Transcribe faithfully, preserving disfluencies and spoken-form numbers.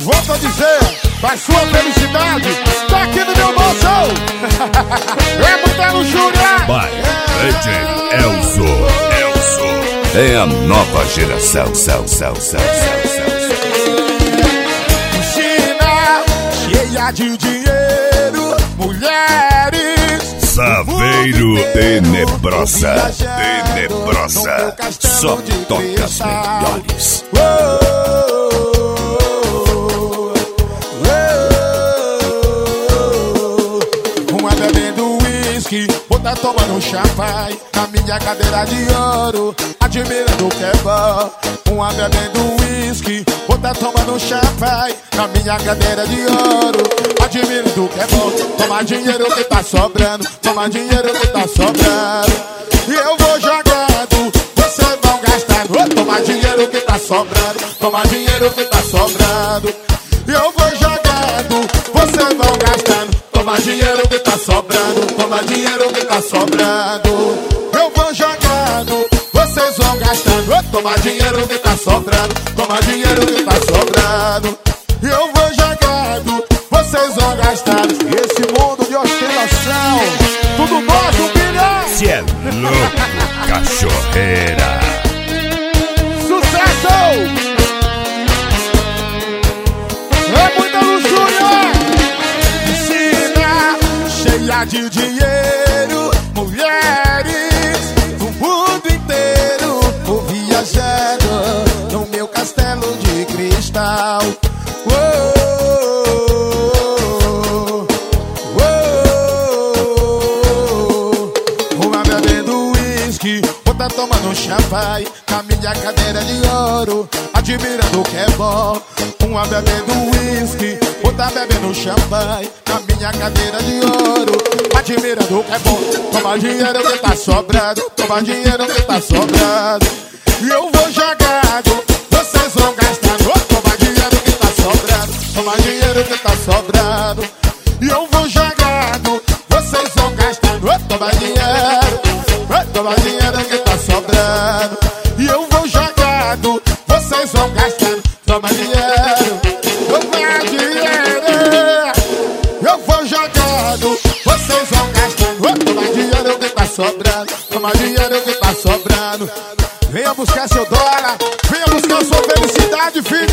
Volto a dizer, mas sua felicidade tá aqui no meu bolso. É muita luxúria. Vai, D J Elzo, Elzo. É a nova geração, céu, céu, céu, céu, céu. Piscina cheia de dinheiro, mulheres. Saveiro tenebrosa, tenebrosa. Só toca as melhores. Uma bebendo uísque, outra tomando champanhe na minha cadeira de ouro, admirando o que é bom. Uma bebendo uísque, outra tomando champanhe na minha cadeira de ouro, admirando o que é bom. Toma dinheiro que tá sobrando, toma dinheiro que tá sobrando, e eu vou jogando, vocês vão gastando. Toma dinheiro que tá sobrando, toma dinheiro que tá sobrando, e eu vou jogando, vocês vão gastando. Toma dinheiro que tá sobrando, toma dinheiro que tá sobrando, eu vou jogando, vocês vão gastando. Toma dinheiro que tá sobrando, toma dinheiro que tá sobrando, eu vou jogando, vocês vão gastando. Esse mundo de ostentação, tudo nosso, bilhão. Cê é louco, cachorreira. Sucesso! É muita luxúria. Piscina cheia de dinheiro, mulheres do mundo inteiro. Vou viajando no meu castelo de cristal. Uou, uou. Uma bebendo uísque, outra tomando champanhe na minha cadeira de ouro, admirando o que é bom. Uma bebendo uísque, outra bebendo champanhe na minha cadeira de ouro, admirando o que é bom. Toma dinheiro que tá sobrando, toma dinheiro que tá sobrando, e eu vou jogando, vocês vão gastando. Toma dinheiro que tá sobrando, toma dinheiro que tá sobrando, e eu vou jogando, vocês vão gastando. Toma dinheiro, toma dinheiro que tá sobrando, e eu vou jogando, vocês vão gastando. Toma dinheiro, toma dinheiro, eu vou jogando, vocês vão gastando. Toma dinheiro que tá sobrando, toma dinheiro que tá sobrando. Venha buscar seu dólar, venha buscar sua felicidade, filho.